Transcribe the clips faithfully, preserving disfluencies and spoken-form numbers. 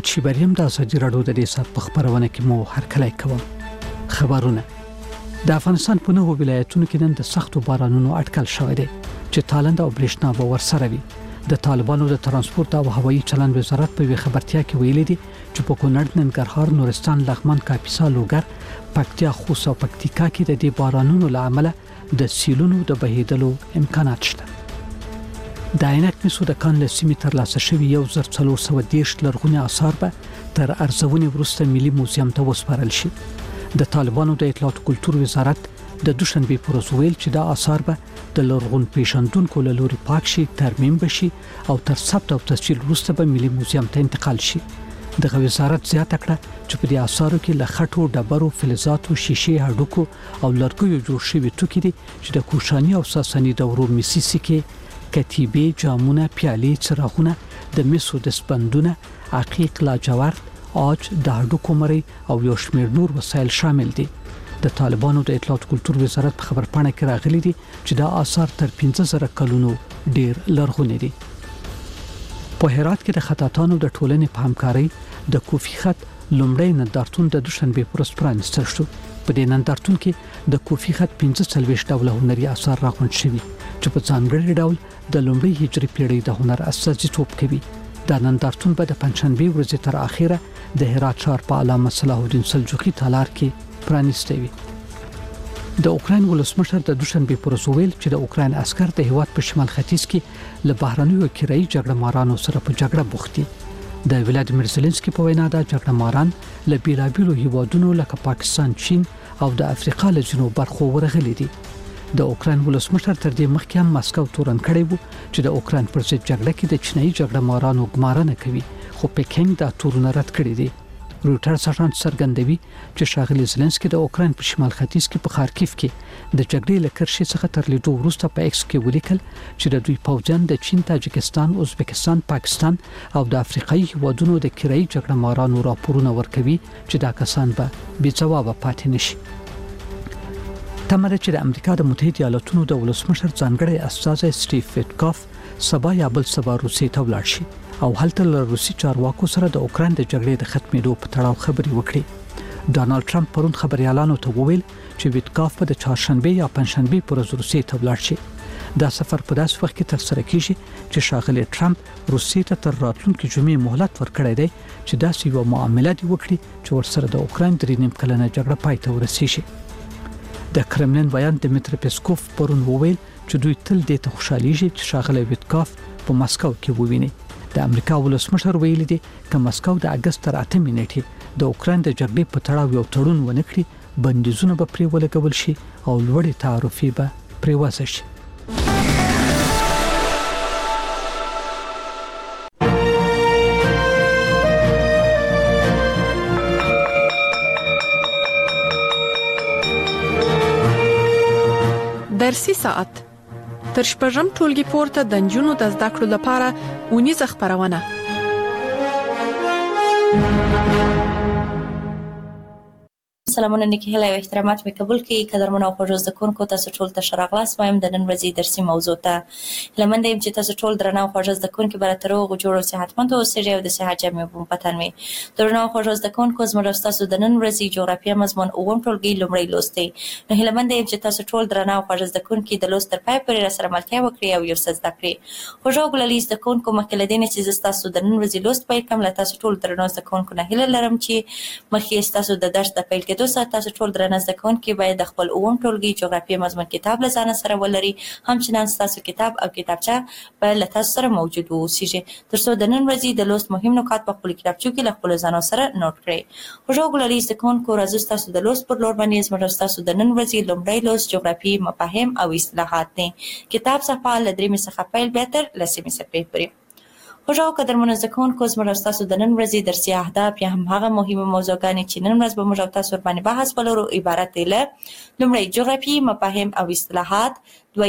احمد شیبریم د ازادي راډیو د دې سات په خبرونه کې مو هرکلی کوم. خبرونه د افغانستان په نوو ولایتونو کې نن د سختو بارانونو اټکل شوی دی چې تالند او برېښنا به ورسره وي. د طالبانو د ترانسپورت او هوایي چلند وزارت په خبرتیا کې ویلي دي چې په کونړ، ننګرهار، نورستان، لغمان، کاپیسا، لوګر، پکتیا، خوست او پکتیکا کې د دې بارانونو له امله د سیلونو د بهیدلو امکانات شته. د عینک مسو د کان له سیمې ترلاسه شوي یو زر څلور سوه دېرش لرغوني آثار به تر ارزونې وروسته ملي موزیم ته وسپارل شي. د طالبانو د اطلاعات او کلتور وزارت د دوشنبه پر ورځ ویل چې دا آثار به د لرغون پیژندونکو له لوري پاک شي، ترمیم بشي او تر ثبت او تسجیل وروسته به ملي موزیم ته انتقال شي. دغه وزارت زیاته کړه چې په دې آثارو کې له خټو، ډبرو، فلزاتو، شیشې، هډوکو او لرګیو جوړ شوي توکي دي چې د کوشاني او ساساني دورو مسي سکې، کتیبې، جامونه، پیالې، څراغونه، د مسو دستبندونه، عقیق، لاجورد، عاج، د هډوکو مرۍ او یو شمېر نور وسایل شامل دي. د طالبانو د اطلاعات او کلتور وزارت په خبرپاڼه کې راغلي دي چې دا آثار تر پنځه زره کلونو ډیر لرغوني دي. په هرات کې د خطاطانو د ټولنې په همکارۍ د کوفی خط لومړی نندارتون د دوشنبه پر ورځ پرانیستل شو. په دې نندارتون کې د کوفی خط پنځه څلوېښت ډوله هنري آثار راغونډ شوي چې په ځانګړي ډول د لومړۍ هجري پیړۍ د هنر استازیتوب کوي. دا نندارتون به د پنځشنبه ورځې تر اخره د هرات ښار په علامه صلاح الدین سلجوقي تالار کې پرانیستی وي. د اوکراین ولسمشر د دوشنبه پر ورځ ویل چې د اوکراین عسكر د هیواد په شمال ختیځ کې له بهرنیو کرایي جګړه مارانو سره په جګړه بوخت دي. د ولادیمیر زيلنسکي په وینا دا جګړه ماران له بیلابیلو هیوادونو لکه پاکستان، چین او د افریقا له ځینو برخو ورغلي دي. د اوکراین ولسمشر تر دې مخکې هم مسکو تورن کړی وو چې د اوکراین پر ضد جګړه کې د چینایي جګړه مارانو ګمارنه کوي، خو پکینګ دا تورونه رد کړی دي. رويټرز اژانس څرګندوي چې ښاغلي زيلنسکي د اوکراین په شمال ختیځ کې په خارکیف کې د جګړې له کرښې څخه تر لیدو وروسته په ایکس کې ولیکل چې د دوی پوځیان د چین، تاجکستان، ازبکستان، پاکستان او د افریقایي هیوادونو د کرایي جګړه مارانو راپورونه ورکوي چې دا کسان به بې ځوابه پاتې نشي. تمره چې د امریکا د متحده ایالاتونو د ولسمشر ځانګړی استازی سټیو ویټکاف سبا یا بل سبا روسیې ته ولاړ شي او هلته له روسي چارواکو سره د اوکراین د جګړې د ختمېدو په تړاو خبرې وکړي. ډانلډ ټرمپ پرون خبريالانو ته وویل چې ویټکاف په د چهارشنبه یا پنځشنبه پر ورځ روسیې ته ولاړ شي. دا سفر په داسې وخت کې ترسره کیږي چې ښاغلي ټرمپ روسیې ته تر راتلونکي جمعې مهلت ورکړی دی چې داسې یو معامله دی وکړي چې ورسره د اوکراین درې نیم کلنه جګړه پای ته ورسیږي. د کرملین ویان دمیتری پیسکوف پرون وویل چې دوی تل دې ته خوشاليږي چې ښاغلي ویټکاف په مسکو کې وویني. د امریکا ولسمشر ویلي دی چې مسکو د اگست تر اتمې نیټې د اوکراین د جګړې په تړاو یو تړون ونه کړي، بندیزونه به پرې ولګول شي او لوړې تعرفې به پرې وضع شي. درسي ساعت تر شپږم ټولګي پورته د نجونو د زده کړو لپاره اونیزه خبرونه. سلامونه نیکی هلا او احترامات می قبول کی قدرمن او خوږ زده کوونکو تاسو ټول ته شراغلاس وایم د نن ورځې درسي موضوع ته لمنده يم چې تاسو ټول درنه او خوږ زده کوونکو براتر او جوړ او صحتمند او سړي او د صحت جامع په پتن می درنه او خوږ زده کوونکو زموږ تاسو د نن ورځې جغرافیه مضمون او هم ټولګي لومړی لوستي نو لمنده يم چې تاسو ټول درنه او خوږ زده کوونکو د لوست تر پای پورې سره ملتیا وکړي او یو څه زده کړئ. خوږ ګلالي زده کوونکو مخکې لدین چې تاسو د نن ورځې لوست پای کوم لا تاسو ټول درنه زده کوونکو نه هیله لرم چې مخکې تاسو د درس د پیل کېدو سره تاسو ټول درنه زده کوونکي باید د خپل اووم ټولګي جغرافیه مضمون کتاب له ځان سره ولري، همچنان تاسو کتاب او کتابچه په لته سره موجود اوسیږي ترڅو د نن ورځې د لوست مهم نکات په خپل کتابچو کې له خپل ځانو سره نوٹ کړئ. خوږ ګلالي زده کوونکو راځي تاسو د لوست پر لور باندې زموږ تاسو د نن ورځې لومړی لوست جغرافیه مفاهیم او اصطلاحات دي. کتاب صفحه ل درې څخه پیل به تر لسمې صفحې پورې. خوږو قدرمنو زده کوونکو زموږ تاسو د نن ورځې درسي اهداف یا هم هغه مهمه موضوعګانې چې نن ورځ به موږ تاسو باندې بحث ولرو عبارت دي له لومړی جغرافیه مفاهیم او اصطلاحات، دویم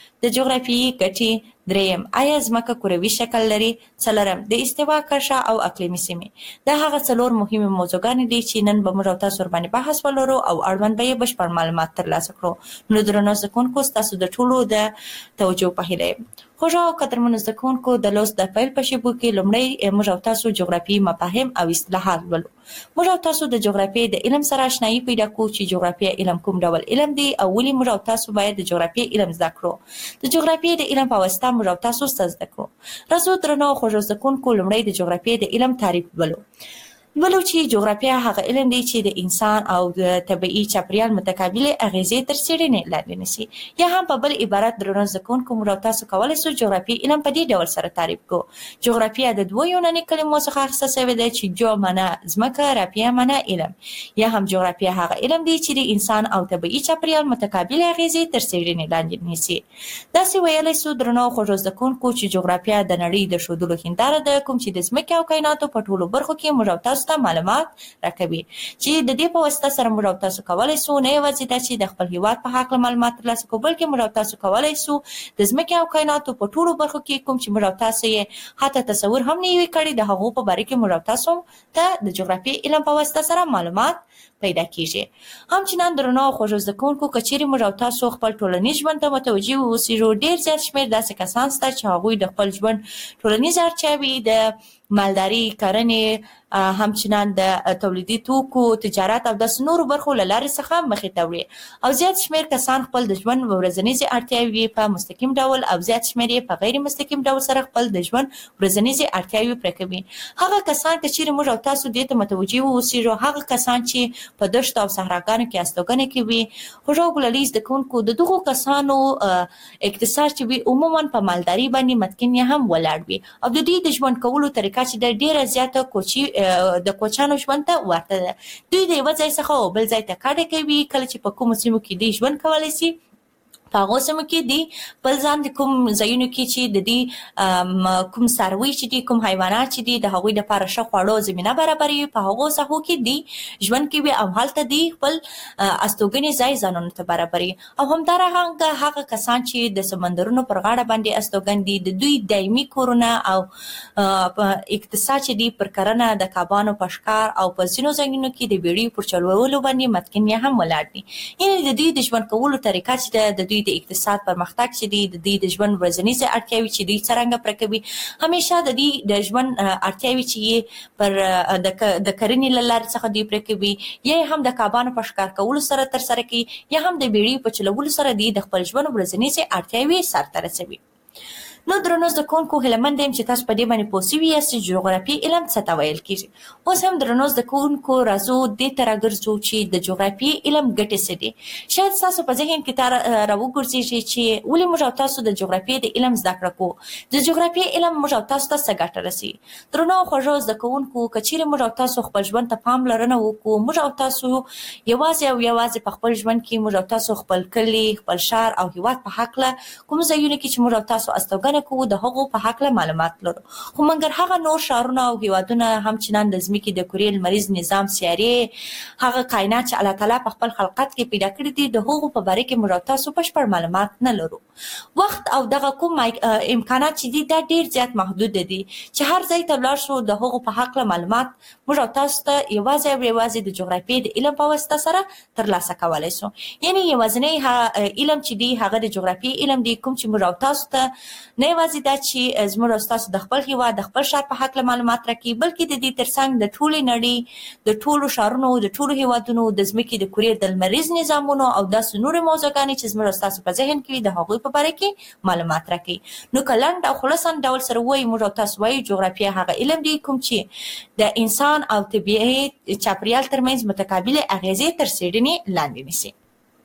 د جغرافیایي ګټې. دریم، آیا ځمکه کروي شکل لري؟ څلورم، د استوا کرښه او اقلیمي سیمې. دا هغه څلور مهمې موضوعګانې دي چې نن به موږ او تاسو ورباندې بحث ولرو او اړوند به یې بشپړ معلومات ترلاسه کړو. نو درنو زده کوونکو، ستاسو د ټولو د توجه په هیله یم. خوږو او قدرمنو زده کوونکو، د لوست د پیل په شیبو کې لومړی موږ او تاسو جغرافیایي مفاهیم او اصطلاحات ولولو. موږ او تاسو د جغرافیې د علم سره آشنایي پیدا کوو چې جغرافیه علم کوم ډول علم دی او ولې موږ او تاسو باید د جغرافیې علم زده کړو. د جغرافیې د علم په واسطه موږ او تاسو زده کړو. راځو درنو او خوږو زده کوونکو، لومړی د جغرافیې د علم تعریف ولولو. ولو چې جغرافیه هغه علم دی چې د انسان او د طبیعي چاپیریال متقابلې اغیزې تر څېړنې لاندې نیسي. یا هم په بل عبارت درنو زده کوونکو، موږ او تاسو کولی شو جغرافیې علم په دې ډول سره تعریف کړو. جغرافیه د دوو یوناني کلمو څخه اخیسته شوې ده چې جو معنا ځمکه، رافیه معنا علم. یا هم جغرافیه هغه علم دی چې د انسان او طبیعي چاپیریال متقابلې اغیزې تر څېړنې لاندې نیسي. داسې ویلی شو درنو خوږو زده کوونکو چې جغرافیه د نړۍ د ښودلو هنداره ده، کوم چې د ځمکې او کایناتو په ټولو برخو کې موږ او تاسو ته معلومات راکوي، چې د دې په واسطه سره موږ او تاسو کولی شو نه یوازې دا چې د خپل هیواد په هکله معلومات ترلاسه کړو، بلکې موږ او تاسو کولی شو د ځمکې او کایناتو په ټولو برخو کې کوم چې موږ او تاسو یې حتی تصور هم نه وي کړی، د هغو په باره کې موږ او تاسو ته د جغرافیې علم په واسطه سره معلومات پیدا کیږي. همچنان درنو او خوږو زده کوونکو، که چیرې موږ او تاسو خپل ټولنیز ژوند ته متوجه واوسېږو، ډېر زیات شمېر داسې کسان شته چې هغوی د خپل ژوند ټولنیز اړتیاوې د مالداري، کرنې، همچنان د تولیدي توکو، تجارت او داسې نورو برخو له لارې څخه مخې ته وړي. او زیات شمېر کسان خپل د ژوند ورځنیزې اړتیاوې په مستقیم ډول او زیات شمېر یې په غیر مستقیم ډول سره خپل د ژوند ورځنیزې اړتیاوې پوره کوي. هغه کسان که چیرې موږ او تاسو دې ته متوجه واوسېږو، هغه کسان چې په دښتو او صحراګانو کې استوګنه کوي، خوږو ګلالي زده کوونکو، د دغو کسانو اقتصاد چې وي عموما په مالداري باندې متکن یې هم ولاړ وي او د دوی د ژوند کولو طریقه چې د ډیره زیاته کوچي د کوچانو ژوند ته ورته ده. دوی د یوه ځای څخه او بل ځای ته کډه کوي. کله چې په کومو سیمو کې دوی ژوند کولی شي، په هغو سیمو کې دی بل ځان د کوم ځایونو کې چې د دې کوم څاروي چې دي، کوم حیوانات چې دي، د هغوی دپاره ښه خواړو زمینه برابروي، په هغو ساحو کې دی ژوند کوي او هلته دی خپل استوګنې ځای ځانونو ته برابروي. او همدارنګه هغه کسان چې د سمندرونو پر غاړه باندې استوګن دي، د دوی دایمي کورونه او اقتصاد چې دی پر کرنه، د کبانو په ښکار او په ځینو ځایونو کې د بیړیو پر چلولو باندې متکن یې هم ولاړ دي. یعنې د دوی د ژوند کولو طریقه چې ده، د دوی د اقتصاد پرمختګ چې دی، د دوی د ژوند ورځنیزې اړتیاوې چې دوی څرنګه پوره کوي، همیشه د دوی د ژوند اړتیاوې چې یې پر د کرنې له لارې څخه دوی پوره کوي، یا هم د کبانو په ښکار کولو سره ترسره کوي، یا هم د بیړیو په چلولو سره دوی د خپل ژوند ورځنیزې اړتیاوې سرته رسوي. نو درنو زده کوونکو، هیله مند یم چې تاسو په دې باندې پوه شوي یاست چې جغرافیې علم څه ته ویل کېږي. اوس هم درنو زده کوونکو، راځو دې ته راګرځو چې د جغرافیې علم ګټې څه دي. شاید ستاسو په ذهن کې تا راوګرځېږي چې ولې موږ او تاسو د جغرافیې د علم زده کړه کوو، د جغرافیې علم موږ او تاسو ته څه ګټه رسوي. درنو او خوږو زده کوونکو، که چیرې موږ او تاسو خپل ژوند ته پاملرنه وکړو، موږ او تاسو یوازې او یوازې په خپل ژوند کې موږ او تاسو خپل کلي، خپل ښار او هېواد په هکله کوم ځایونه کې چې موږ او تاسو استوګنه کوو، د هغو په هکله معلومات لرو. خو مګر هغه نور ښارونه او هیوادونه همچنان د ځمکې د کرې لمریز نظام، سیارې، هغه کائنات چې الله تعالی په خپل خلقت کې پیدا کړي دي، د هغو په باره کې موږ او تاسو بشپړ معلومات نه لرو. وخت او دغه کوم امکانات چې دي دا ډېر زیات محدود دي چې هر ځای ته ولاړ شو د هغو په هکله معلومات موږ او تاسو ته یوازې او یوازې د جغرافیې د علم په واسطه سره ترلاسه کولی شو. یعنې یوازینی علم چې دی هغه د جغرافیې علم دی، کوم چې موږ او تاسو ته نه یوازې دا چې زموږ او ستاسو د خپل هیواد، د خپل ښار په هکله معلومات راکوي، بلکې د دې ترڅنګ د ټولې نړۍ، د ټولو ښارونو، د ټولو هیوادونو، د ځمکې د کرې د لمریز نظامونو او داسې نورې موضوعګانې چې زموږ او ستاسو په ذهن کې وي، د هغوی په باره کې معلومات راکوي. نو که لنډ او خلاصه ډول سره ووایو، موږ او تاسو وایو جغرافیه هغه علم دی کوم چې د انسان او طبیعي چاپیریال ترمنځ متقابلې اغیزې تر څېړنې لاندې نیسي.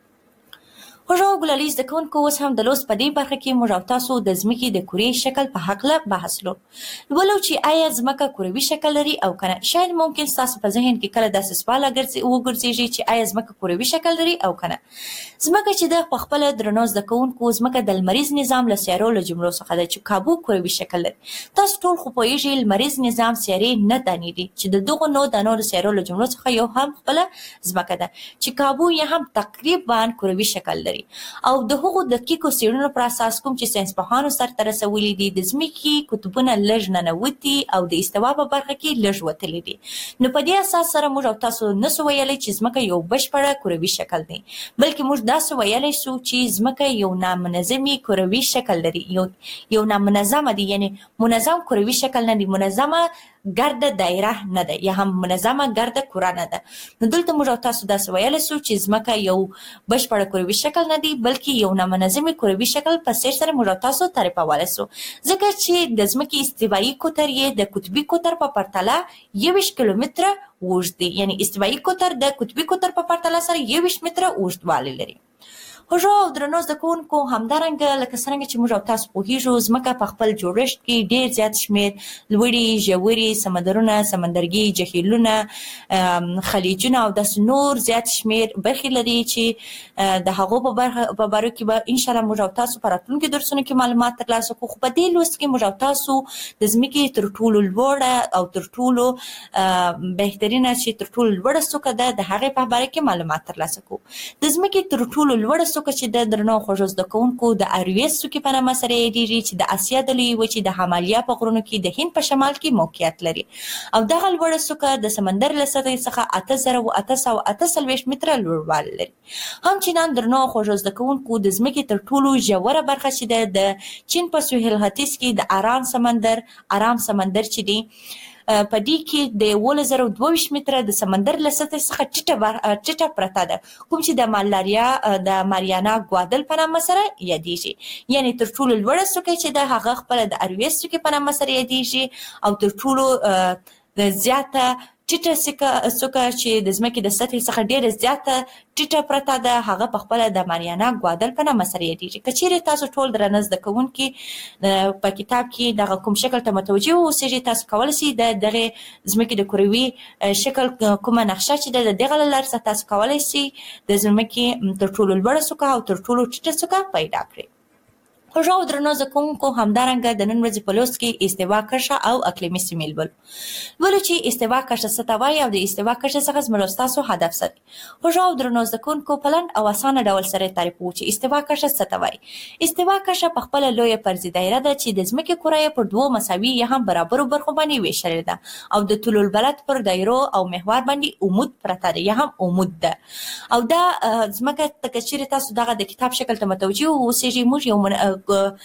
خوږو ګلالي زده کوونکو، اوس هم د لوست په دې برخه کې موږ او تاسو د ځمکې د کرې شکل په هکله بحث لرو. ولو چې آیا ځمکه کروي شکل لري او که نه. شاید ممکن ستاسو په ذهن کې کله داسې سوال وګرځېږي چې آیا ځمکه کروي شکل لري او که نه. ځمکه چې ده په خپله درنو زده کوونکو، ځمکه د لمریز نظام له سیارو له جملو څخه ده چې کابو کروي شکل لري. تاسو ټول خو پوهېږئ لمریز نظام سیارې نه دانې دي چې د دغو نو دانو د سیارو له جملو څخه یو هم خپله ځمکه ده چې کابو یې هم تقریبا کروي شکل لري. او د هغو دقیقو څېړنو پر اساس کوم چې ساینسپوهانو سرته رسولي دي د ځمکې قطبونه لږ ننوتي او د استوا په برخه کې لږ وتلي دي. نو په دې اساس سره موږ او تاسو نسو ویلی چې ځمکه یو بشپړه کروي شکل دی، بلکې موږ داسې ویلی سو چې ځمکه یو نامنظمي کروي شکل لري، یو یو نامنظمه دی، یعنی منظم کروي شکل نه دی، منظمه ګرده دایره نه ده یا هم منظمه ګرده کره نه ده. نو دلته موږ او تاسو داسې ویلی سو چې ځمکه یو بشپړه کروي شکل نه دی بلکې یو نامنظمي کروي شکل په څېر سره موږ او تاسو تعریفولی سو، ځکه چې د ځمکې استوایي قطر یې د قطبي قطر په پرتله یوویشت کیلومتره اوږد دی، یعنی استوایي قطر د قطبي قطر په پرتله سره یوویشت متره اوږدوالی لري. خوږو او درنو زده کوونکو، همدارنګه لکه څرنګه چې موږ او تاسو پوهیږو ځمکه په خپل جوړښت کې ډېر زیات شمېر لوړې، ژورې سمندرونه، سمندرګي، جهیلونه، خلیجونه او داسې نور زیات شمېر برخې لري چې د هغو په په باره کې به انشاءالله موږ او تاسو په راتلونکي درسونو کې معلومات ترلاسه کړو. خو په دې لوست کې موږ او تاسو د ځمکې تر ټولو لوړه او تر ټولو بهترینه چې تر ټولو لوړه څوکه ده د هغې په باره کې معلومات ترلاسه کړو. د ځمکې تر ټولو لوړه څوکه چې د درنو خوږو زده کوونکو د ارویس څوکې په نامه سره یادېږي چې د اسیا د لویې وچې د همالیا په غرونو کې د هند په شمال کې موقعیت لري، او دغه لوړه څوکه د سمندر له سطحې څخه اته زره اته سوه اته څلوېښت متره لوړوالی لري. همچنان درنو خوږو زده کوونکو د ځمکې تر ټولو ژوره برخه چې ده د چین په سویل ختیځ کې د ارام سمندر ارام سمندر چې دی په دې کې د یولس زره دوه ویشت متره د سمندر له سطحې څخه ټیټه ټیټه پرته ده، کوم چې د مالاریا د ماریانا ګوادل په نامه سره یادېږي. یعنی تر ټولو لوړه څوکه چې ده هغه خپله د ارویس څوکې په نامه سره یادېږي، او تر ټولو زیاته ټیټه څوکه چې د ځمکې د سطحې څخه ډېره زیاته ټیټه پرته ده هغه په خپله د ماریانا ګوادل په نامه سره یادېږي. که چیرې تاسو ټول درانه زده کوونکي په کتاب کې دغه کوم شکل ته متوجه واوسېږئ، تاسو کولی شئ د دغې ځمکې د کروي شکل کومه نقشه چې ده د دغه له لارې څخه تاسو کولی شئ د ځمکې تر ټولو لوړه څوکه او تر ټولو ټیټه څوکه پیدا کړئ. خوږو او درنو زده کوونکو، همدارنګه د نن ورځې په لوست کې استوا کرښه او اقلیمي سیمې لولو. لولو چې استوا کرښه څه ته وایي او د استوا کرښې څخه زموږ او ستاسو هدف څه دی. خوږو او درنو زده کوونکو، په لنډ او اسانه ډول سره تعریف کوو چې استوا کرښه څه ته وایي. استوا کرښه په خپله لویه فرضي دایره ده چې د ځمکې کره یې پر دوو مساوي یا هم برابرو برخو باندې ویشلې ده، او د طول البلد پر دایرو او محور باندې عمود پرته ده یا هم عمود ده. او دا ځمکه که چیرې تاسو دغه د کتاب شکل ته متوجه واوسېږئ، موږ یو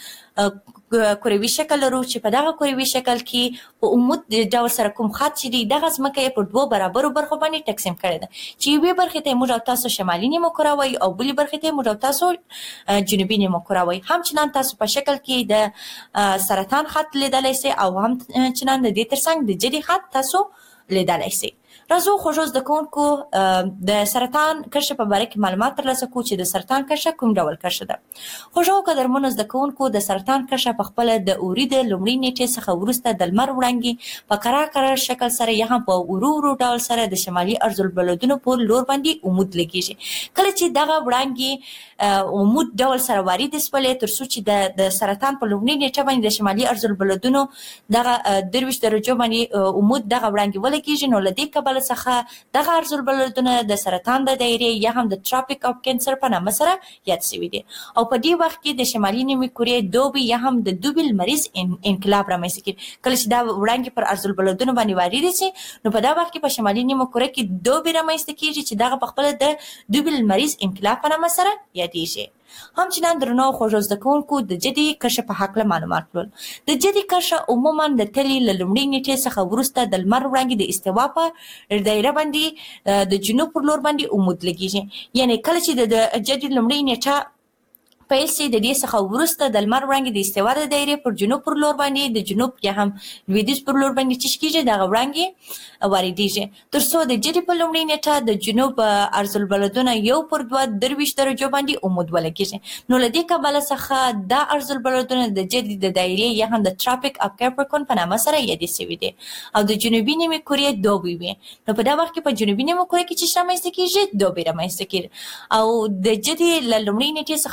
کروي شکل لرو چې په دغه کروي شکل کې په عمود ډول سره کوم خط چې دی دغه ځمکه یې پر دوو برابرو برخو باندې تقسیم کړې ده، چې یوې برخې ته موږ او تاسو شمالي نیمه کره وایي او بلې برخې ته موږ او تاسو جنوبي نیمه کره وایي. همچنان تاسو په شکل کې د سرطان خط لیدلی سئ او همچنان د دې ترڅنګ د جدي خط تاسو لیدلی سئ. راځو خوږو زده کوونکو د سرطان کرښې په باره کې معلومات ترلاسه کړو چې د سرطان کرښه کوم ډول کرښه ده. خوږو قدرمنو زده کوونکو، د سرطان کرښه په خپله د اوري د لومړۍ نیټې څخه وروسته د لمر وړانګې په کرار کرار شکل سره یا هم په ورو ورو ډول سره د شمالي ارضالبلدونو پر لور باندې عمود لګېږي. کله چې دغه وړانګې عمود ډول سره وارد شولې تر څو چې د سرطان په لومړۍ نیټه باندې د شمالي ارضالبلدونو دغه درویشت درجو باندې عمود دغه وړانګې ولګېږي، نو له دې کبله څخه دغه ارضالبلدونه د سرطان د دایرې یا هم د ټراپیک اف کینسر په نامه سره یاد شوي دي. او په دې وخت کې د شمالي نیمې کورې دوبي یا هم د دوبي لمریز انقلاب رامنځته کېږي. کله چې دا وړانګې پر ارضالبلدونو باندې وارد شي، نو په دا وخت کې په شمالي نیمه کورې کې دوبي رامنځته کېږي چې دغه په خپله د دوبي لمریز انقلاب په نامه سره یادېږي. همچنان درنو خوږو زده کوونکو، د جدي کرښې په هکله معلومات لولو. د جدي کرښه عموما د تلې له لومړۍ نیټې څخه وروسته د لمر وړانګې د استوا په دایره باندې د جنوب پر لور باندې عمود لګېږي. یعنی کله چې د جدي لومړۍ نیټه پیل شي، د دې څخه وروسته د لمر وړانګې د استوا د دایرې پر جنوب پر لور باندې د جنوب یا هم لویدیځ پر لور باندې څه کېږي، دغه وړانګې واردېږي تر څو د جدي په لومړۍ نیټه د جنوب ارضالبلدونه یو پر دوه درویشت درجو باندې عمود ولګېږي. نو له دې کبله څخه دا ارضالبلدونه د جدي د دایرې یا هم د ټراپیک اف کیپریکون په نامه سره یادې شوي دي، او د جنوبي نیمې کورې دوبي وي. نو په دا وخت کې په جنوبي نیمه کورې کې څه رامنځته کېږي، دوبي رامنځته کېږي. او د جدي له لومړۍ نیټې څخه وروسته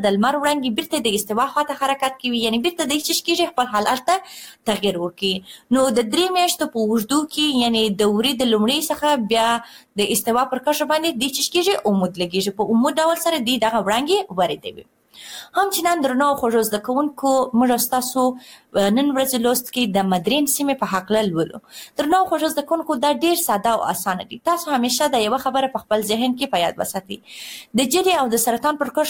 د لمر وړانګې بیرته د استوا خواته حرکت کوي، یعنی بیرته د هیڅ کېږي خپل حالت ته تغیر ورکړي. نو د درې میاشتو په اوږدو کې یعنی د ورې د لومړۍ څخه بیا د استوا پر کرښه باندې د هیڅ کېږي عمود لګېږي، په عمود ډول سره دی دغه وړانګې وریدوي. همچنان درنو خوږو زده کوونکو، موږ ستاسو نن ورځې لوست کې د مدرین سیمې په هکله لولو. درنو خوږو زده کوونکو دا ډیر ساده او اسانه دي. تاسو همیشه د یوه خبره په خپل ذهن کې په یاد وساتئ. د جدي او د سرطان پر کرښه